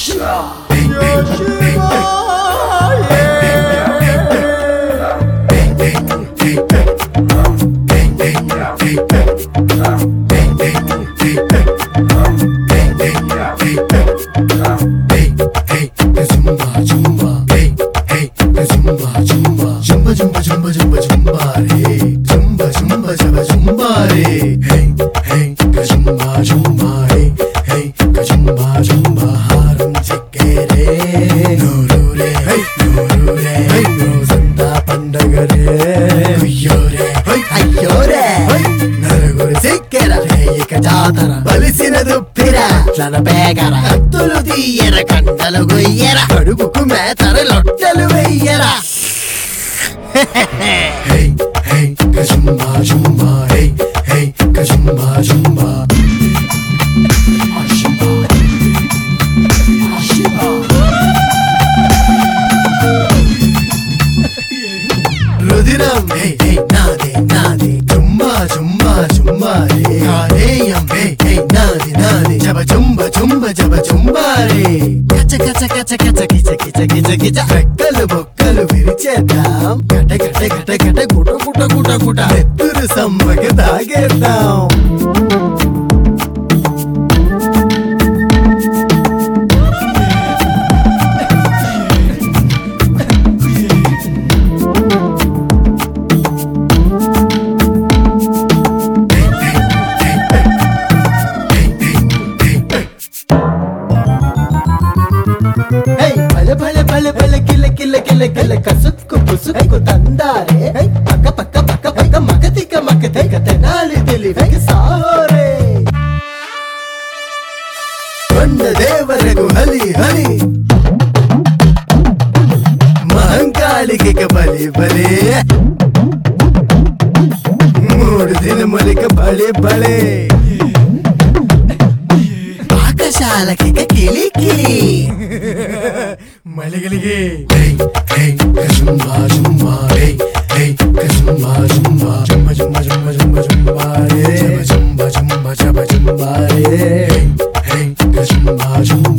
బలిసిన దుప్పిరా తన పేగర హత్తులు తీయర కండలు గొయ్యర కడుపుకు మేతర లొట్టలు వెయ్యరా కజుంబా జుంబా కజుంబా జుంబా రుదిరం నాదే నాదే జుంబా జుంబా జుంబా రే కాలేయం నాది నాది జబ జుంబ జుంబ జబ జుంబా రే కచ కచ కచ కచ కిచ కిచ కిచ కిచ రెక్కలు బొక్కలు విరిచేద్దాం గట గట గట గట గుట గుట గుట గుట నెత్తురు సమ్మకి తాగేద్దాం భలే భలే భలే భలే కిల కిల కిల కిల కసుక్కు పుసుక్కు తందారే పక్క పక్క పక్క పక్క మగతిక మగతిక తెనాలి తెలివికి సాహోరే కొండ దేవరకు హలి హలి మహంకాళికి బలి బలి మూడు దినములిక బలి బలి పాకశాలకి కిలి కిలి మలిగలిగే కజుంబా జుంబా కజుంబా జుంబా జుంబ జుంబ జుంబ జుంబ జుంబా రే జబ జుంబ జుంబ జబ జుంబా రే కజుంబా జుంబా